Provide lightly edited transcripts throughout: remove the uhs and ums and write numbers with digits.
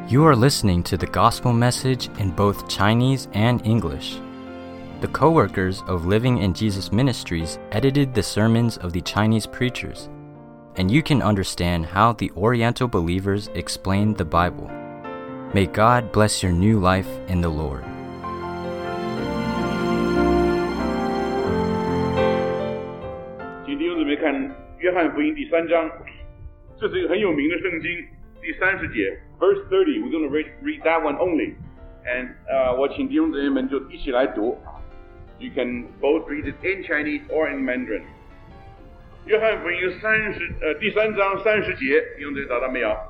You are listening to the gospel message in both Chinese and English. The co-workers of Living in Jesus Ministries edited the sermons of the Chinese preachers, and you can understand how the Oriental believers explain the Bible. May God bless your new life in the Lord. 请弟兄姊妹看约翰福音第3章，这是一个很有名的圣经，第30节 ，verse 30。We're going to read that one only. And 我请弟兄姊妹们就一起来读。You can both read it in Chinese or in Mandarin. 约翰福音第3章30节，弟兄姊妹找到没有？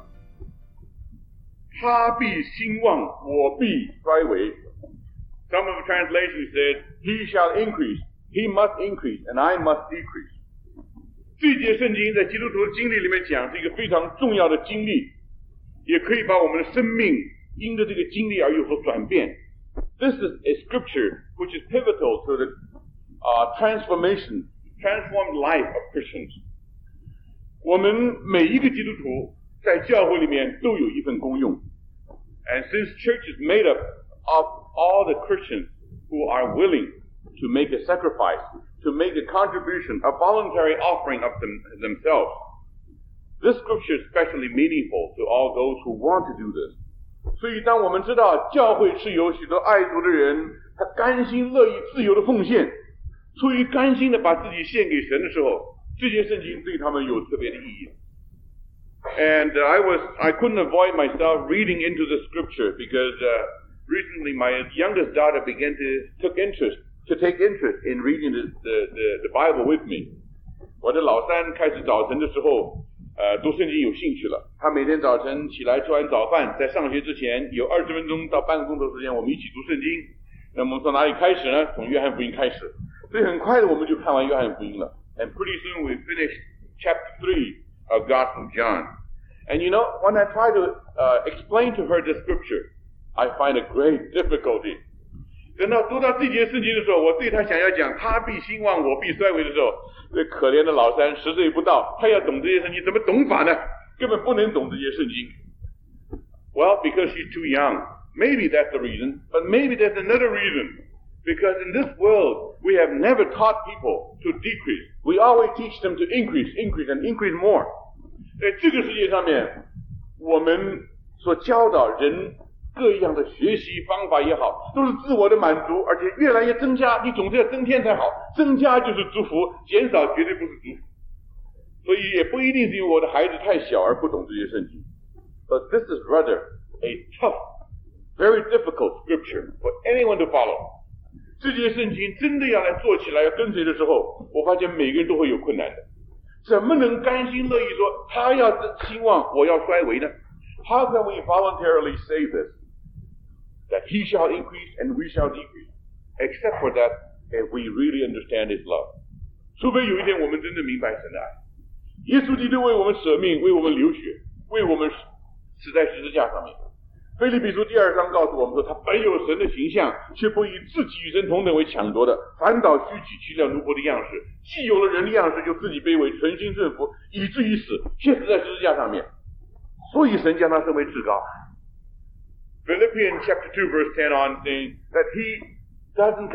他必兴旺，我必衰微。Some of the translations said, "He shall increase, he must increase, and I must decrease." 这节圣经在基督徒的经历里面讲是一个非常重要的经历，也可以把我们的生命因着这个经历而有所转变。This is a scripture which is pivotal to the transformed life of Christians. 我们每一个基督徒在教会里面都有一份功用。And since church is made up of all the Christians who are willing to make a sacrifice, to make a contribution, a voluntary offering of themselves, this scripture is especially meaningful to all those who want to do this. 所以当我们知道教会是有许多爱主的人，他甘心乐意自由的奉献，出于甘心的把自己献给神的时候，这些圣经对他们有特别的意义。And I couldn't avoid myself reading into the scripture because recently my youngest daughter began to take interest in reading the Bible with me. 我的老三开始早晨的时候读圣经有兴趣了。他每天早晨起来吃完早饭，在上学之前有20分钟到半个钟头时间，我们一起读圣经。那么从哪里开始呢？从约翰福音开始。所以很快的我们就看完约翰福音了。And pretty soon we finished chapter 3 of Gospel of John. And you know, when I try to explain to her the scripture, I find a great difficulty. 等到读到这节圣经的时候，我对她想要讲他必兴旺，我必衰微的时候，这可怜的老三10岁不到，他要懂这些圣经，怎么懂法呢？根本不能懂这些圣经。Well, because she's too young. Maybe that's the reason, but maybe there's another reason. Because in this world, we have never taught people to decrease. We always teach them to increase, and increase more. 在这个世界上面，我们所教导人各样的学习方法也好，都是自我的满足，而且越来越增加，你总是要增添才好，增加就是祝福，减少绝对不是祝福。所以也不一定是因为我的孩子太小而不懂这些圣经。But this is rather a tough, very difficult scripture for anyone to follow. 这些圣经真的要来做起来要跟随的时候，我发现每个人都会有困难的。怎么能甘心乐意说他要兴旺，我要衰微呢？ How can we voluntarily say this? That he shall increase and we shall decrease. Except for that, if we really understand his love. 除非有一天我们真的明白神的爱。耶稣基督为我们舍命，为我们流血，为我们死在十字架上面。腓立比书第2章告诉我们说，他本有神的形象，却不以自己与神同等为抢夺的，反倒虚己，取了奴仆的样式，既有了人的样式，就自己卑微，存心顺服，以至于死，却死在十字架上面。所以神将他升为至高。Philippians chapter 2 verse 10 on saying that he doesn't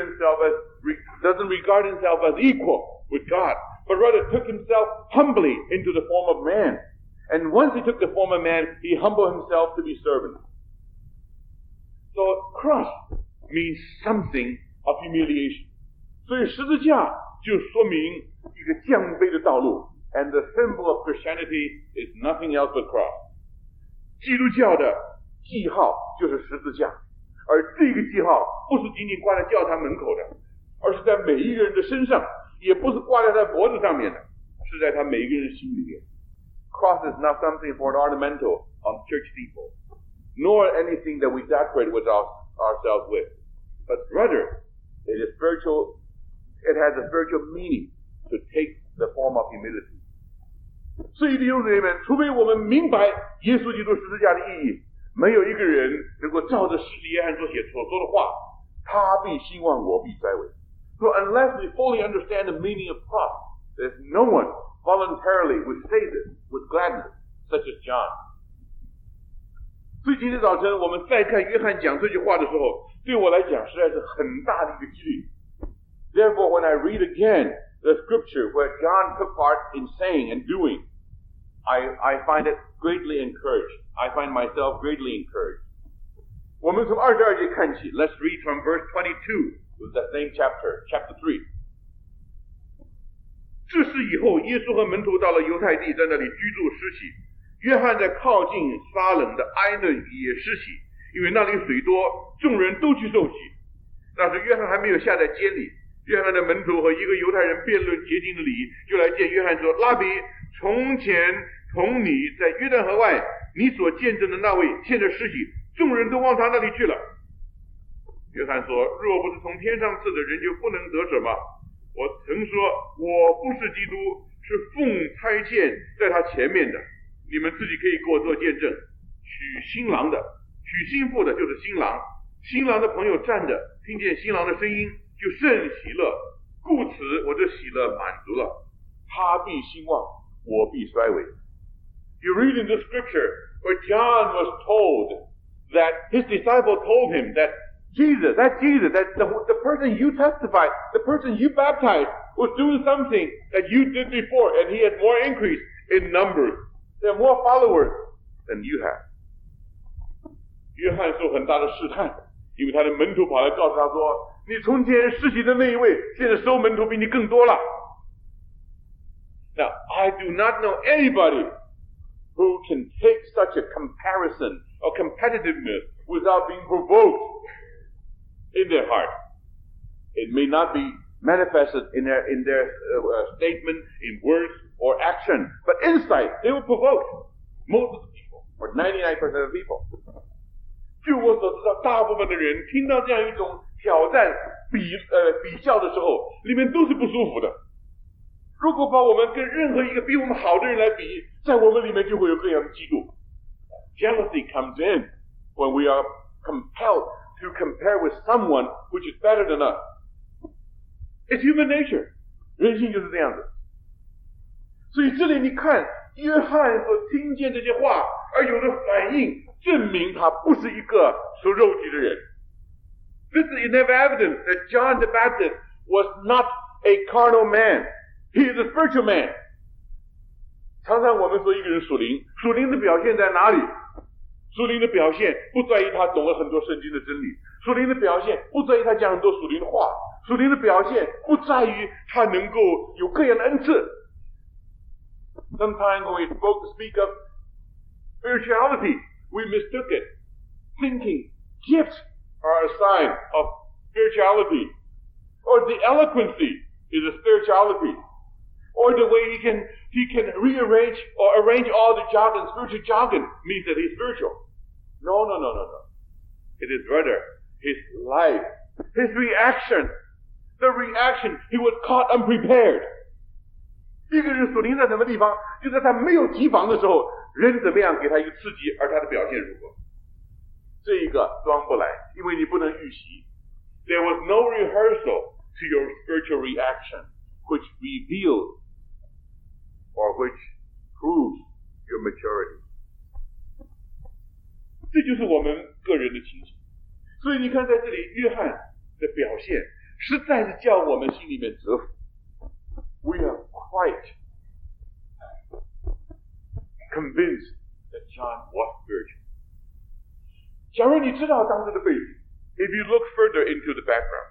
regard himself as equal with God, but rather took himself humbly into the form of man. And once he took the form of man, he humbled himself to be servant. So cross means something of humiliation. 所以十字架就说明一个降卑的道路。And the symbol of Christianity is nothing else but cross. 基督教的记号就是十字架，而这个记号不是仅仅挂在教堂门口的，而是在每一个人的身上，也不是挂在他脖子上面的，是在他每一个人心里面。Cross is not something for an ornamental on church people, nor anything that we decorate ourselves with, but rather it has a spiritual meaning to take the form of humility. 所以弟兄姊妹们，除非我们明白耶稣基督十字架的意义，没有一个人能够照着施洗约翰所说的话，他必兴旺，我必衰微。So unless we fully understand the meaning of cross, there's no one voluntarily would say this with gladness, such as John. 所以今天早晨我们再看约翰讲这句话的时候，对我来讲实在是很大的一个激励。Therefore, when I read again the scripture where John took part in saying and doing, I find it greatly encouraged. I find myself greatly encouraged. 我们从22节看起 Let's read from verse 22 with the same chapter 3. 这事以后，耶稣和门徒到了犹太地，在那里居住施洗。约翰在靠近撒冷的埃嫩也施洗，因为那里水多，众人都去受洗。那时约翰还没有下在监里，约翰的门徒和一个犹太人辩论洁净的礼，就来见约翰说：拉比，从前同你在约旦河外，你所见证的那位现在施洗，众人都往他那里去了。约翰说：若不是从天上赐的，人就不能得什么。我曾说我不是基督，是奉差遣在他前面的，你们自己可以给我做见证。娶新郎的，娶新妇的就是新郎，新郎的朋友站着，听见新郎的声音就甚喜乐，故此我这喜乐满足了。他必兴旺，我必衰微。You read in the scripture where John was told that his disciple told him that Jesus, that the person you testified, the person you baptized was doing something that you did before, and he had more increase in numbers. There are more followers than you have. 约翰受很大的试探，因为他的门徒跑来告诉他说：你从前施洗的那一位，现在收门徒比你更多了。Now, I do not know anybody who can take such a comparison or competitiveness without being provoked in their heart. It may not be manifested in their statement, in words or action, but inside they will provoke most of the people, or 99% of the people. 据我所知道，大部分的人听到这样一种挑战、比较的时候，里面都是不舒服的。如果把我们跟任何一个比我们好的人来比，在我们里面就会有各样的嫉妒。Jealousy comes in when we are compelled to compare with someone which is better than us. It's human nature. 人性就是这样子。所以这里你看，约翰所听见这些话而有的反应，证明他不是一个属肉体的人。This is enough evidence that John the Baptist was not a carnal man. He is a spiritual man. 常常我们说一个人属灵，属灵的表现在哪里？属灵的表现不在于他懂了很多圣经的真理，属灵的表现不在于他讲很多属灵的话，属灵的表现不在于他能够有各样的恩赐。Sometimes when we speak of spirituality, we mistook it, thinking gifts are a sign of spirituality, or the eloquency is a spirituality, or the way he can rearrange or arrange all the jargon, spiritual jargon, means that he's spiritual. No. It is rather his life, his reaction. The reaction, he was caught unprepared. 一个人属灵在什么地方？就在他没有提防的时候，人怎么样给他一个刺激，而他的表现如何？这一个装不来，因为你不能预习。There was no rehearsal to your spiritual reaction, which reveals or which proves your maturity. 这就是我们个人的情形。所以你看在这里约翰的表现实在是叫我们心里面折服。We are quite convinced that John was spiritual. 假如你知道当时的背景 if you look further into the background,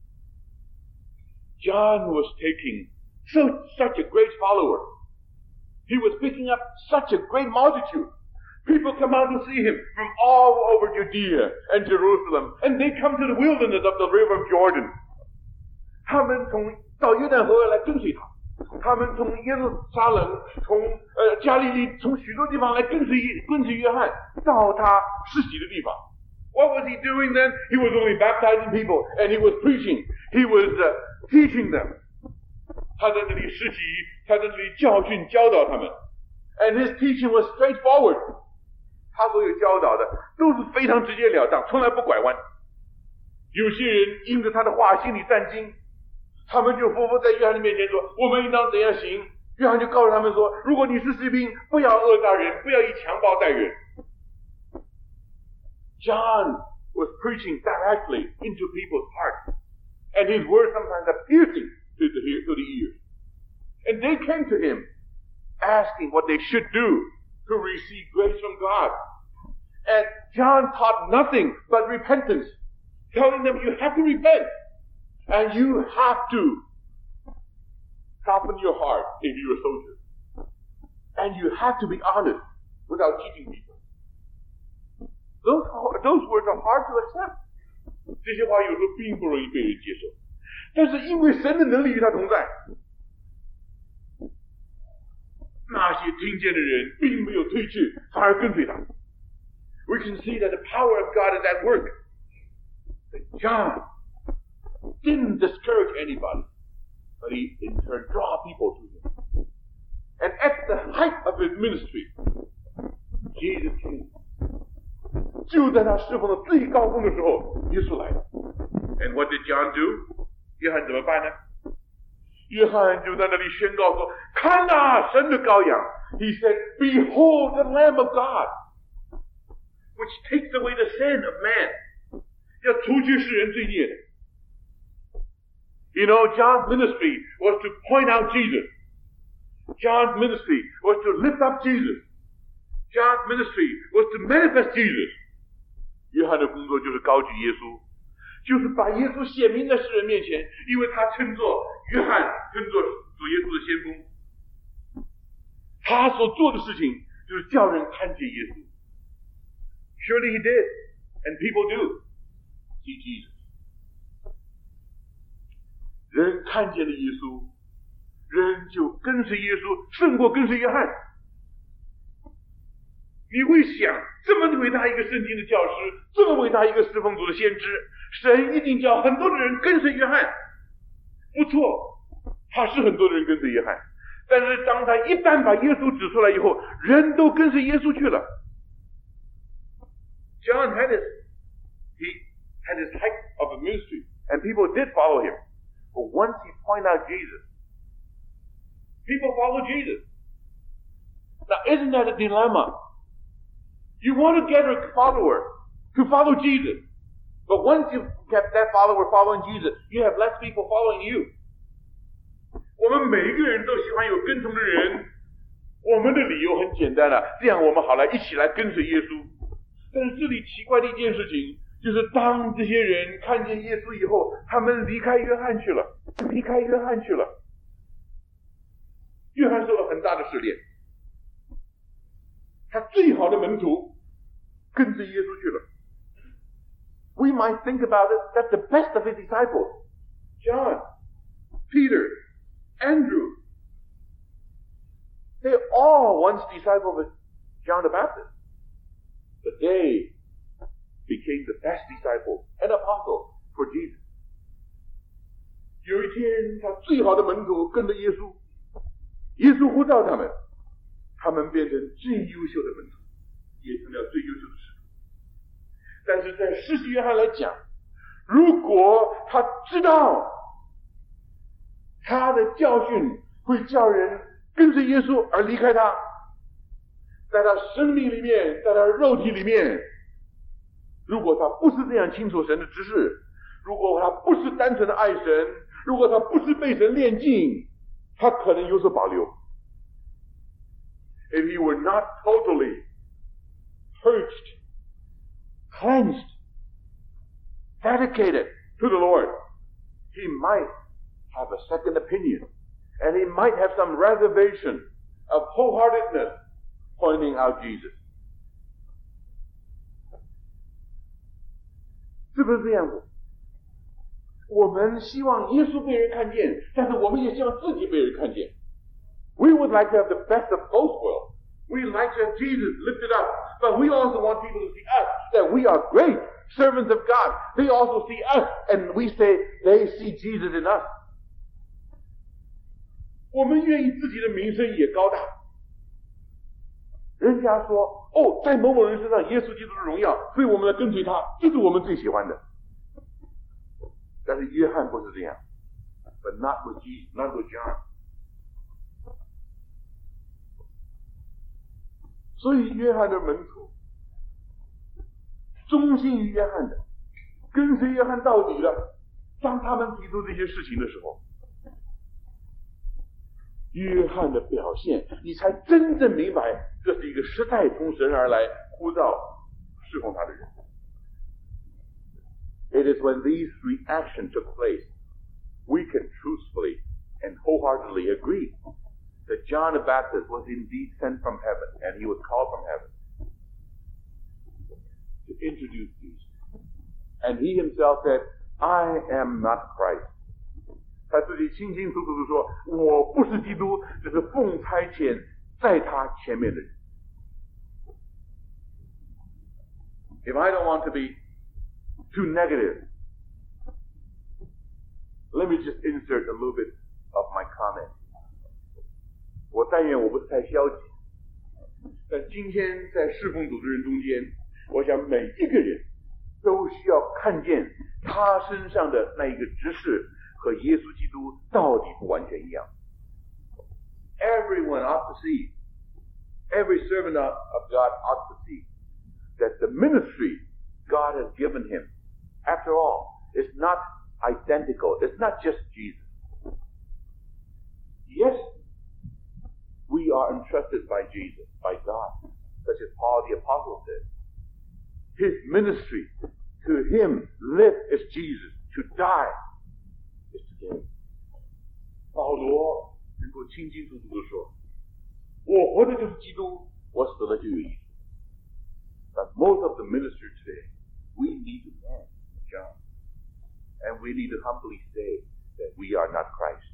John was taking such a great follower. He was picking up such a great multitude. People come out to see him from all over Judea and Jerusalem, and they come to the wilderness of the river of Jordan. 他们到约旦河来跟随他，他们从耶路撒冷、从加利利、从许多地方来跟随约翰，到他施洗的地方。What was he doing then? He was only baptizing people, and he was preaching. He was teaching them. 他在那里施洗，他在那里教训教导他们。And his teaching was straightforward. 他所有教导的都是非常直截了当，从来不拐弯。有些人因着他的话心里战惊，他们就匍匐在约翰的面前说：“我们应当怎样行？”约翰就告诉他们说：“如果你是士兵，不要讹诈人，不要以强暴待人。” John was preaching directly into people's hearts, and his words sometimes are piercing to the ears. And they came to him asking what they should do to receive grace from God. And John taught nothing but repentance, telling them you have to repent, and you have to soften your heart if you're a soldier. And you have to be honest without cheating people. Those words are hard to accept. 这些话有时候并不容易被人接受，但是因为神的能力与他同在，那些听见的人并没有退却，反而跟随他。We can see that the power of God is at work. But John didn't discourage anybody, but he in turn draw people to him. And at the height of his ministry, Jesus came. 就在他侍奉的最高峰的时候，耶稣来了。And what did John do? 约翰怎么办呢？约翰就在那里宣告说：“看哪，神的羔羊。” He said, "Behold the Lamb of God, which takes away the sin of man." 要除去世人罪孽的。You know, John's ministry was to point out Jesus. John's ministry was to lift up Jesus. John's ministry was to manifest Jesus. 约翰的工作就是高举耶稣，就是把耶稣显明在世人面前，因为他称作约翰，称作主耶稣的先锋。他所做的事情就是叫人看见耶稣。Surely he did, and people do see Jesus. 人看见了耶稣，人就跟随耶稣，胜过跟随约翰。你会想，这么伟大一个圣经的教师，这么伟大一个侍奉主的先知，神一定叫很多的人跟随约翰。不错，他是很多的人跟随约翰，但是当他一旦把耶稣指出来以后，人都跟随耶稣去了。John had his height of a ministry, and people did follow him. But once he pointed out Jesus, people follow Jesus. Now, isn't that a dilemma? You want to get a follower to follow Jesus, but once you get that follower following Jesus, you have less people following you. 我们每一个人都喜欢有跟从的人，我们的理由很简单了，这样我们好来一起来跟随耶稣。但是这里奇怪的一件事情，就是当这些人看见耶稣以后，他们离开约翰去了。约翰受了很大的试炼，他最好的门徒跟着耶稣去了。We might think about it that the best of his disciples, John, Peter, Andrew, they all once disciples of John the Baptist. But they became the best disciples and apostles for Jesus. 有一天，他最好的门徒跟着耶稣，耶稣呼召他们，他们变成最优秀的门徒，也成了最优秀的使徒。但是在施洗约翰来讲，如果他知道他的教训会叫人跟随耶稣而离开他，在他生命里面，在他肉体里面，如果他不是这样清楚神的指示，如果他不是单纯的爱神，如果他不是被神炼净，他可能有所保留。If he were not totally purged, cleansed, dedicated to the Lord, he might have a second opinion, and he might have some reservation of wholeheartedness pointing out Jesus. 是不是这样子？我们希望耶稣被人看见，但是我们也希望自己被人看见。We would like to have the best of both worlds. We like to have Jesus lifted up, but we also want people to see us, that we are great servants of God. They also see us, and we say they see Jesus in us. 我们愿意自己的名声也高大。人家说，哦，在某某人身上耶稣基督的荣耀，所以我们来跟随他，这是我们最喜欢的。但是约翰不是这样 ，but not with Jesus, not with John. 所以约翰的门徒忠心于约翰的，跟随约翰到底了。当他们提出这些事情的时候，约翰的表现，你才真正明白，这是一个实在从神而来呼召侍奉他的人。It is when these three actions took place, we can truthfully and wholeheartedly agree that John the Baptist was indeed sent from heaven, and he was called from heaven to introduce Jesus. And he himself said, I am not Christ. 他自己清清楚楚地说，我不是基督，只是奉差遣在他前面的人。If I don't want to be too negative, let me just insert a little bit of my comment. 我但愿我不是太消极，但今天在侍奉主的人中间，我想每一个人都需要看见他身上的那一个执事和耶稣基督到底不完全一样。Everyone ought to see, every servant of God ought to see that the ministry God has given him, after all, is not identical. It's not just Jesus. Yes, we are entrusted by Jesus, by God, such as Paul the Apostle said. His ministry, to him, live is Jesus. To die is to gain. 保罗能够清清楚楚地说，我活的就是基督，我死了就有意思。But most of the ministers today, we need to learn John. And we need to humbly say that we are not Christ.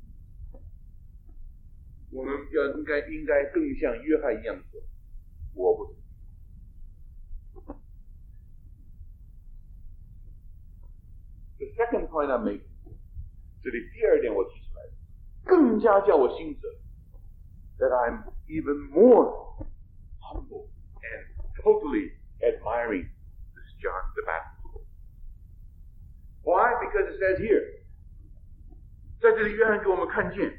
我们应该更像约翰一样说，我不是。The second point I make， 这里第二点我提出来，更加叫我心折 that I'm even more humble and totally admiring this John the Baptist. Why? Because it says here, 在这里约翰给我们看见，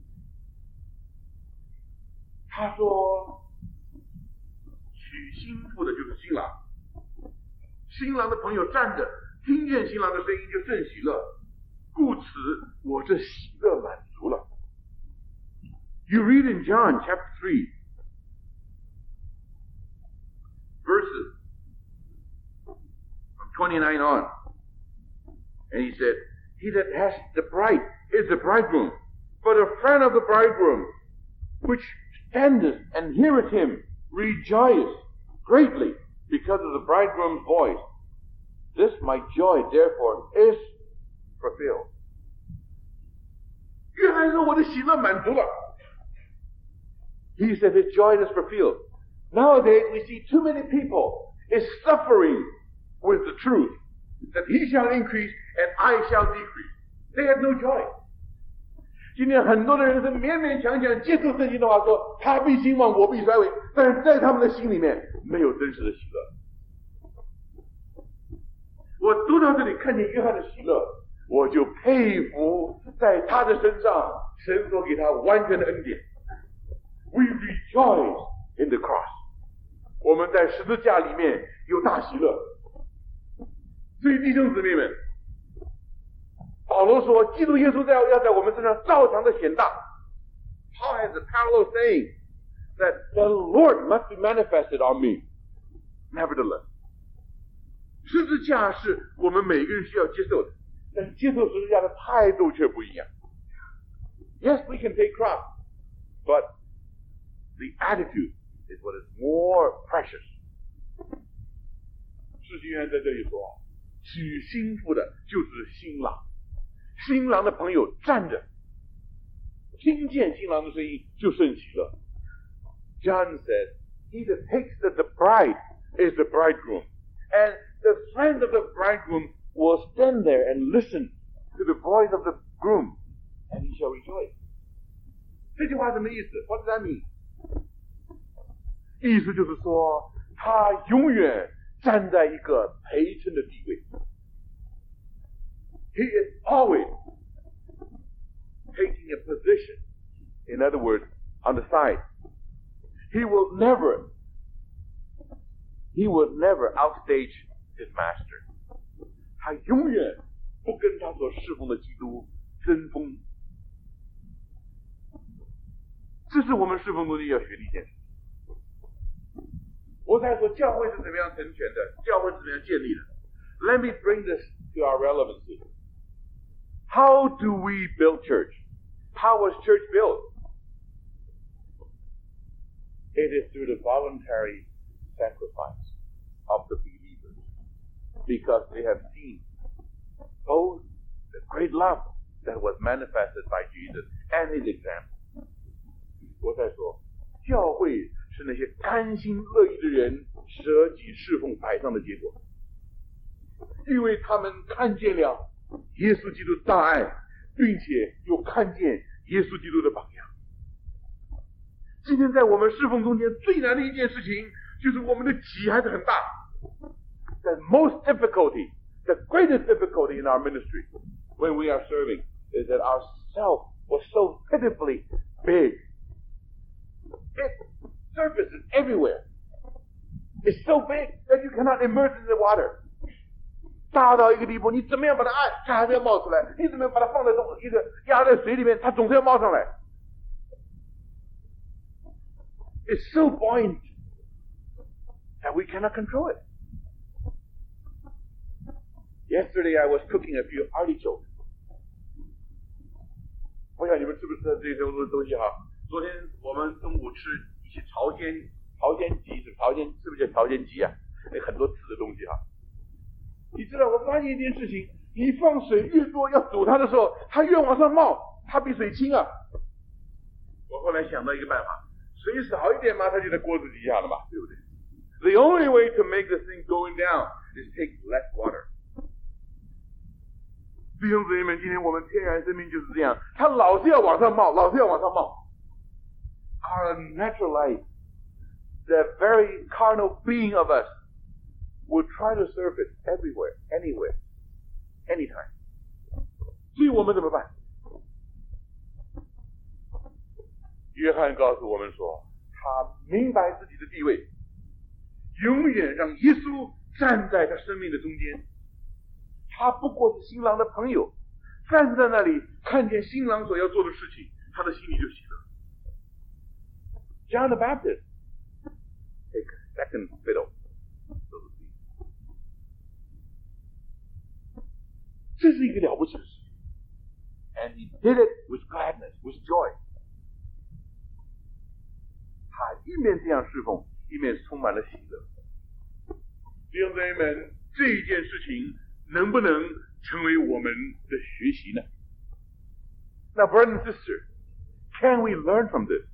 他说娶新妇的就是新郎，新郎的朋友站着，听见新郎的声音就甚喜乐，故此我这喜乐满足了。You read in John chapter 3 verses from 29 on, and he said, he that has the bride is the bridegroom, but a friend of the bridegroom, which standeth and heareth him, rejoice greatly because of the bridegroom's voice. This my joy, therefore, is fulfilled. 约翰说我的喜乐满足了。He said his joy is fulfilled. Nowadays we see too many people is suffering with the truth that he shall increase and I shall decrease. They have no joy. 今天很多的人是勉勉强强接受圣经的话说，他必兴旺，我必衰微，但是在他们的心里面没有真实的喜乐。我读到这里看见约翰的喜乐，我就佩服在他的身上神所给他完全的恩典。We rejoice in the cross. 我们在十字架里面有大喜乐。所以弟兄姊妹们，保罗说基督耶稣要在我们身上照常的显大。Paul has a parallel saying that the Lord must be manifested on me. Nevertheless, 十字架是我们每个人需要接受的，但接受十字架的态度却不一样。Yes, we can take cross, but the attitude is what is more precious. 施洗约翰在这里说，娶新妇的就是新郎，新郎的朋友站着，听见新郎的声音就甚喜乐。John says, he that takes the bride is the bridegroom, and the friend of the bridegroom will stand there and listen to the voice of the groom, and he shall rejoice. 这句话什么意思？ What does that mean? 意思就是说，他永远站在一个陪衬的地位。He is always taking a position. In other words, on the side. He will never He would never outstage his master. 他永远不跟他所侍奉的基督争锋。这是我们侍奉中间要学的一件事。我才说教会是怎么样成全的，教会是怎么样建立的。Let me bring this to our relevancy. How do we build church? How was church built? It is through the voluntary sacrifice of the believers, because they have seen both the great love that was manifested by Jesus and his example. 我在说，教会是那些甘心乐意的人舍己侍奉摆上的结果，因为他们看见了耶稣基督的大爱，并且又看见耶稣基督的榜样。今天在我们侍奉中间最难的一件事情，就是我们的己还是很大。The most difficulty, the greatest difficulty in our ministry when we are serving is that our self was so pitifully big. It surfaces everywhere. It's so big that you cannot immerse in the water. 大到一个地步，你怎么样把它按，它还是要冒出来；你怎么样把它放在一个压在水里面，它总是要冒上来。It's so buoyant that we cannot control it. Yesterday I was cooking a few artichokes. 不知道你们吃不吃这些东西哈？昨天我们中午吃一些潮煎鸡，是不是叫潮煎鸡啊？那很多刺的东西哈。你知道，我发现一件事情，你放水越多，要煮它的时候，它越往上冒，它比水轻啊。我后来想到一个办法，水少一点嘛，它就在锅子底下了嘛，对不对？ The only way to make the thing going down is take less water. 弟兄姊妹们，今天我们天然生命就是这样，它老是要往上冒，老是要往上冒。Our natural life, the very carnal being of us, will try to serve it everywhere, anywhere, anytime. 所以我们怎么办？约翰告诉我们说，他明白自己的地位，永远让耶稣站在他生命的中间。他不过是新郎的朋友，站在那里看见新郎所要做的事情，他的心里就喜乐。John the Baptist take a second fiddle, so to speak. 这是一个了不起的事情 ，and he did it with gladness, with joy. 他一面这样侍奉，一面充满了喜乐。弟兄姊妹们，这一件事情能不能成为我们的学习呢？ Now, brother and sister, can we learn from this?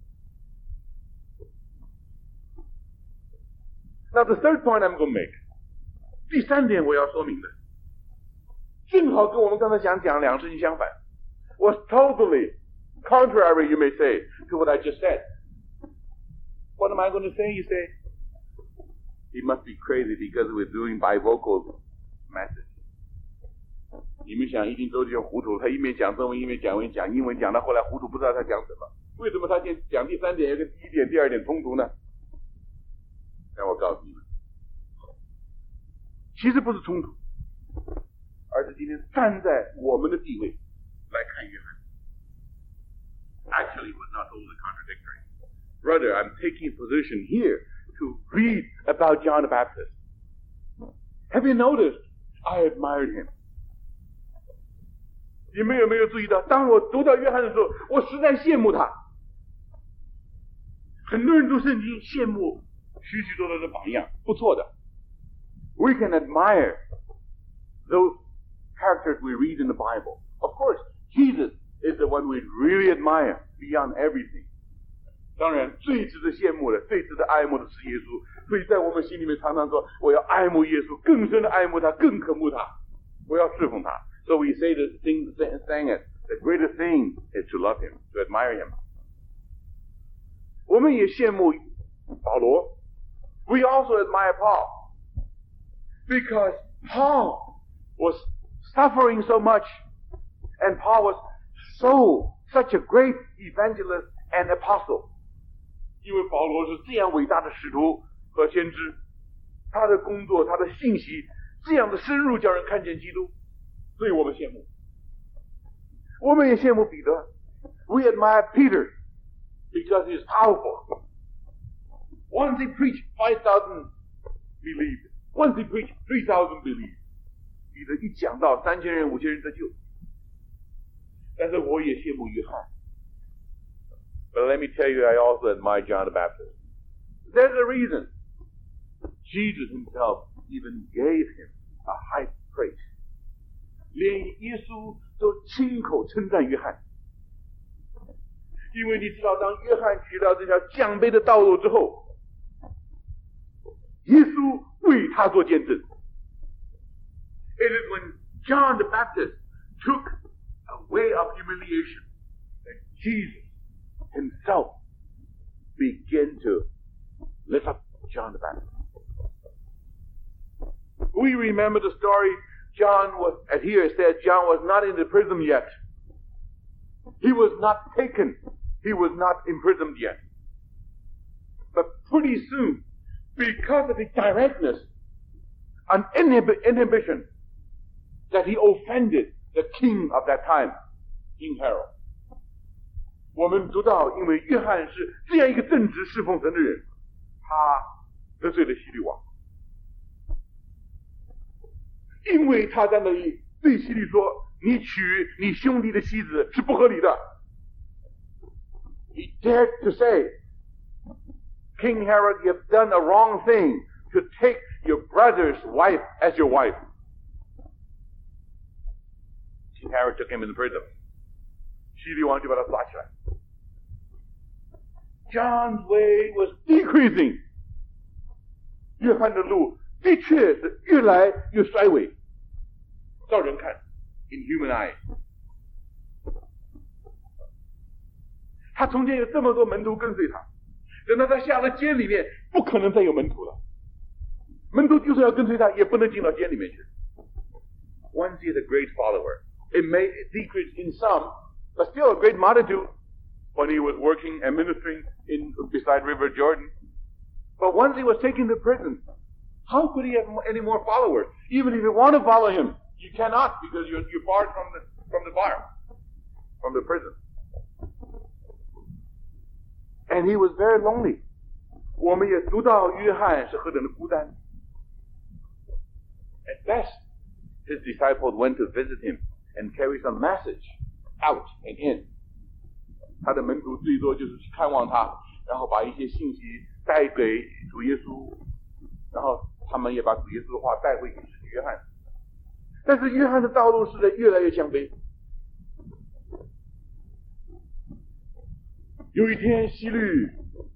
Now, the third point I'm going to make. 第三点我要说明的，正好跟我们刚才想讲两个事情相反。Was totally contrary, you may say, to what I just said. What am I going to say? You say, he must be crazy because we're doing bivocal message. 你们想一定都就糊涂，他一面讲中文，一面讲英文，讲到后来糊涂，不知道他讲什么。为什么他先讲第三点，要跟第一点、第二点冲突呢？让我告诉你们，其实不是冲突，而是今天站在我们的地位来看约翰。Actually, it was not totally contradictory. Rather, I'm taking a position here to read about John the Baptist. Have you noticed? I admired him. 你们有没有注意到，当我读到约翰的时候，我实在羡慕他。很多人读圣经羡慕许许多多的榜样，不错的。We can admire those characters we read in the Bible. Of course, Jesus is the one we really admire beyond everything. 当然，最值得羡慕的、最值得爱慕的是耶稣。所以在我们心里面常常说，我要爱慕耶稣，更深的爱慕他，更渴慕他，我要侍奉他。So we say the thing, saying it, the greatest thing is to love him, to admire him. 我们也羡慕保罗。We also admire Paul, because Paul was suffering so much, and Paul was such a great evangelist and apostle. 因为保罗是这样伟大的使徒和先知， 他的工作，他的信息这样的深入，叫人看见基督，所以我们羡慕。我们也羡慕彼得。We admire Peter because he is powerful. Once he preached, 5,000 believed. Once he preached, 3,000 believed. 彼得一讲到3000人、5000人得救。但是我也羡慕约翰。But let me tell you, I also admire John the Baptist. There's a reason. Jesus himself even gave him a high praise. 连耶稣都亲口称赞约翰。因为你知道，当约翰取到这条降杯的道路之后，耶稣为他做见证。It is when John the Baptist took a way of humiliation that Jesus himself began to lift up John the Baptist. We remember the story. John was, as here it says, John was not in the prison yet. He was not taken. He was not imprisoned yet. But pretty soon, because of his directness and inhibition, that he offended the king of that time, King Herod. 我们知道，因为约翰是这样一个正直侍奉神的人，他得罪了希律王。因为他在那里对希律说：“你娶你兄弟的妻子是不合理的。” He dared to say, King Herod, you have done a wrong thing to take your brother's wife as your wife. King Herod took him in the prison. 希律王就把他抓起来。John's way was decreasing. 约翰的路的确是越来越衰微。照人看 ，in human eyes， 他从前有这么多门徒跟随他，等到他下了监里面，不可能再有门徒了。门徒就算要跟随他，也不能进到监里面去。Once he is a great follower, it may decrease in some, but still a great multitude. When he was working and ministering beside River Jordan, but once he was taken to prison, how could he have any more followers? Even if you want to follow him, you cannot because you're barred from the bar, from the prison. And he was very lonely. 我们也读到约翰是何等的孤单。At best, his disciples went to visit him and carry some message out and in. 他的门徒最多就是去看望他，然后把一些信息带给主耶稣，然后他们也把主耶稣的话带回给使徒约翰。但是约翰的道路是在越来越降卑。有一天，希律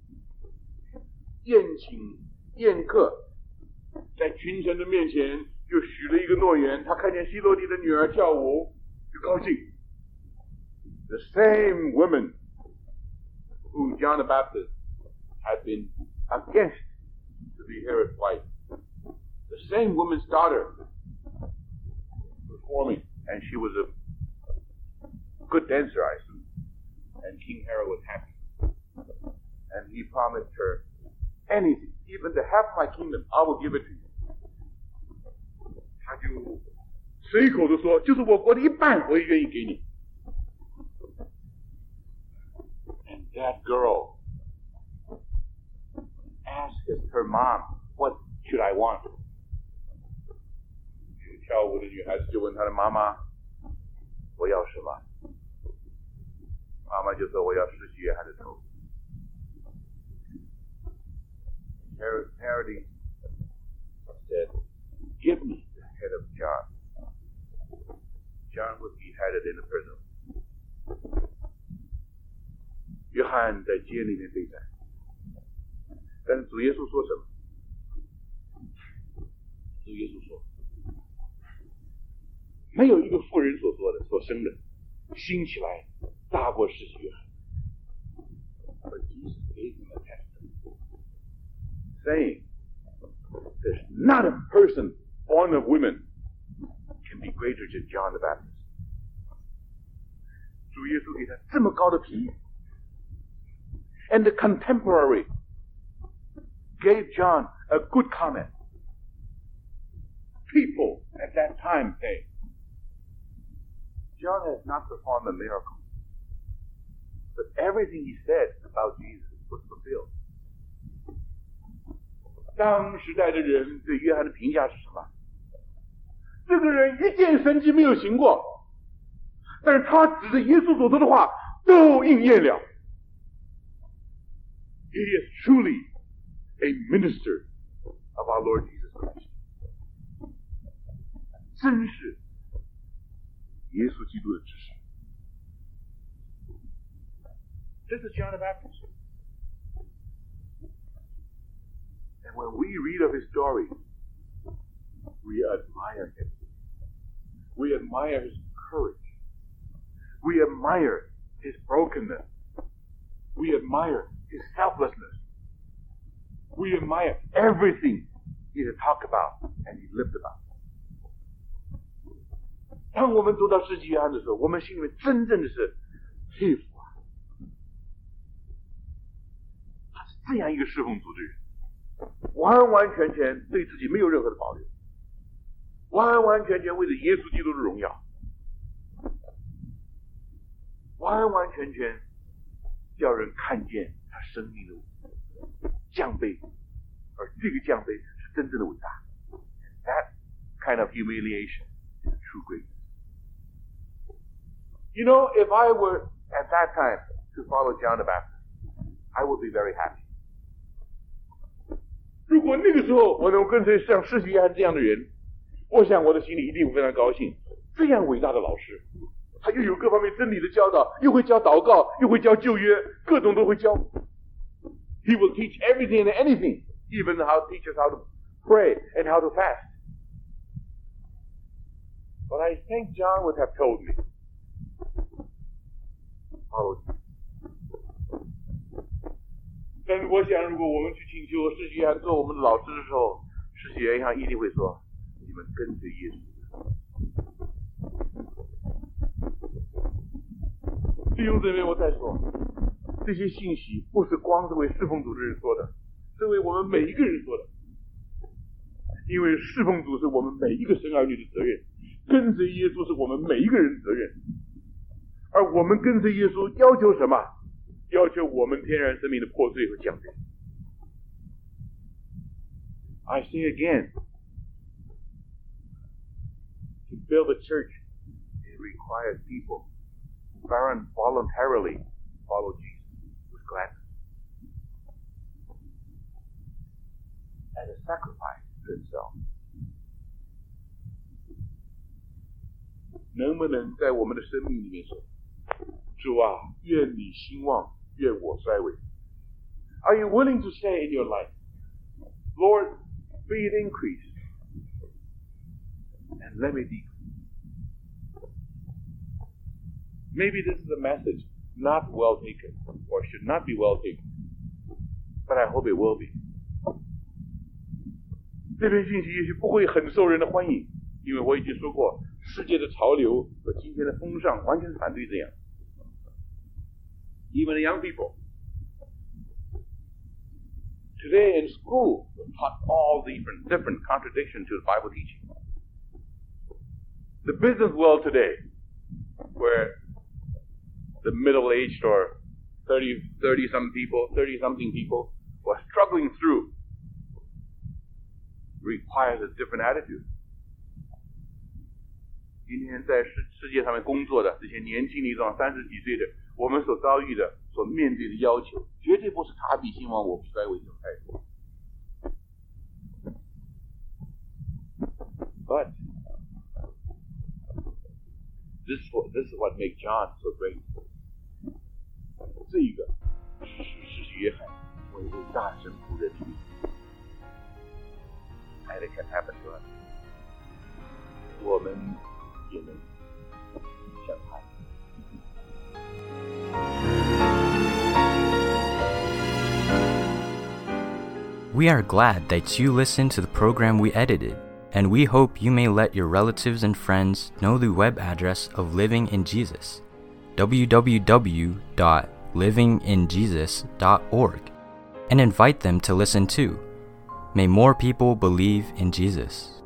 宴客，在群臣的面前就许了一个诺言，他看见希罗底的女儿跳舞，就高兴。The same woman whom John the Baptist had been against to be Herod's wife, the same woman's daughter performing, and she was a good dancer, I assume. And King Herod was happy. And he promised her anything, even the half of my kingdom, I will give it to you. 他就随口的说，就是我国的一半，我也愿意给你。And that girl asked her mom, "What should I want?" 跳舞的女孩子就问她的妈妈：“我要什么？”妈妈就说：“我要施洗约翰的头。” Herod said, "Give me the head of John." John was beheaded in the prison. 约翰在监里面被斩，但是主耶稣说什么？主耶稣说，没有一个妇人所说的、所生的，兴起来大过施洗约翰。But Jesus gave him a testimony, saying, "There's not a person born of women can be greater than John the Baptist." 主耶稣给他这么高的评语。And the contemporary gave John a good comment. people at that time say, John has not performed a miracle, but everything he said about Jesus was fulfilled. 当时代的人对约翰的评价是什么？这个人一件神迹没有行过，但是他指着耶稣所说的话都应验了。He is truly a minister of our Lord Jesus Christ. 真是耶稣基督的指示。这是 John the Baptist. And when we read of his story, we admire him. We admire his courage. We admire his brokenness. We admire his selflessness. We admire everything he had talked about and he lived about. 当我们读到世纪约翰的时候，我们心里面真正的是佩服啊！他是这样一个侍奉主的人，完完全全对自己没有任何的保留，完完全全为了耶稣基督的荣耀，完完全全叫人看见他生命的降卑，而这个降卑是真正的伟大。That kind of humiliation is true greatness. You know, if I were at that time to follow John the Baptist, I would be very happy. 如果那个时候我能跟随像世纪约翰这样的人，我想我的心里一定会非常高兴。这样伟大的老师，他又有各方面真理的教导，又会教祷告，又会教旧约，各种都会教。He will teach everything and anything, even how teach us how to pray and how to fast. But I think John would have told me, follow Jesus. 但是我想，如果我们去请求世纪约翰做我们的老师的时候，世纪约翰一定会说：“你们跟随耶稣。”弟兄姊妹，我再说，这些信息不是光是为侍奉主的人说的，是为我们每一个人说的。因为侍奉主是我们每一个神儿女的责任，跟随耶稣是我们每一个人的责任。而我们跟随耶稣要求什么？要求我们天然生命的破碎和降卑。I say again, to build a church, it requires people who voluntarily follow Jesus with gladness as a sacrifice to himself. 能不能在我们的生命里面说，主啊，愿你兴旺，愿我衰微。Are you willing to say in your life, Lord, be it increase, and let me decrease? Maybe this is a message not well taken, or should not be well taken, but I hope it will be. 这篇信息也许不会很受人的欢迎，因为我已经说过，世界的潮流和今天的风尚完全是反对这样。Even the young people. Today in school, we're taught all different contradictions to the Bible teaching. The business world today, where the middle-aged or 30-something people who are struggling through, requires a different attitude. 今天在世界上面工作的这些年轻力壮30几岁的，我们所遭遇的、所面对的要求，绝对不是他必兴旺，我必衰微这种态度。But this is what makes John so great. 这一个是约翰为大神仆人的例子。And it can happen to us. 我们也能像他。 We are glad that you listened to the program we edited, and we hope you may let your relatives and friends know the web address of Living in Jesus, www.livinginjesus.org, and invite them to listen too. May more people believe in Jesus.